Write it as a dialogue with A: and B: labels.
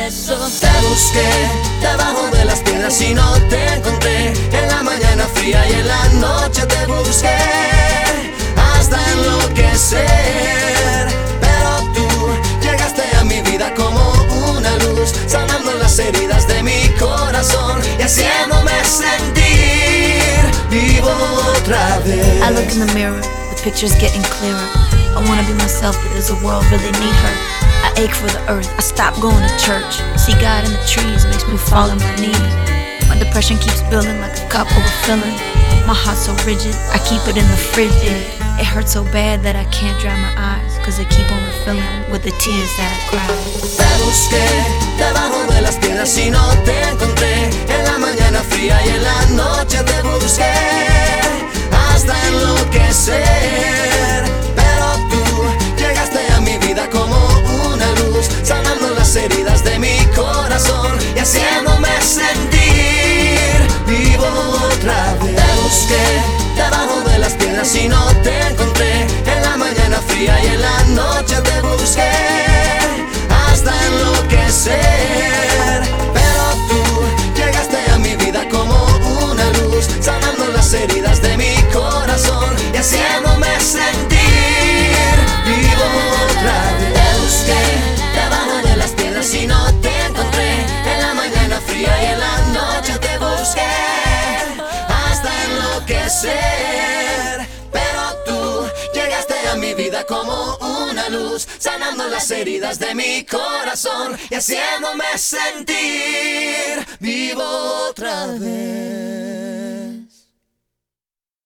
A: eso.
B: Te busqué debajo de las piedras y no te encontré. En la mañana fría y en la noche te busqué hasta enloquecer. Pero tú llegaste a mi vida como una luz, sanando las heridas de mi corazón y haciéndome sentir vivo otra vez.
A: I look in the mirror, the picture's getting clearer. I wanna be myself, but does the world really need her? I ache for the earth, I stop going to church. See God in the trees, makes me fall on my knees. My depression keeps building like a cup overfilling. My heart's so rigid, I keep it in the fridge. It hurts so bad that I can't dry my eyes, cause they keep on refilling with the tears that I cry.
B: Te busqué debajo de las piedras y no te encontré. En la mañana fría y en la noche te busqué hasta enloquecer. Pero tú llegaste a mi vida como una luz, sanando las heridas de mi corazón y haciéndome sentir vivo otra vez. Te busqué debajo de las piedras y no te encontré. En la mañana fría y en la noche te busqué hasta enloquecer. Pero tú llegaste a mi vida como una luz, sanando las heridas de mi corazón y haciéndome sentir vivo otra vez. Te busqué debajo de las piedras y no te encontré. En la mañana fría y en la noche te busqué hasta enloquecer. Pero tú llegaste a mi vida como una luz, sanando las heridas de mi corazón y haciéndome sentir vivo otra vez.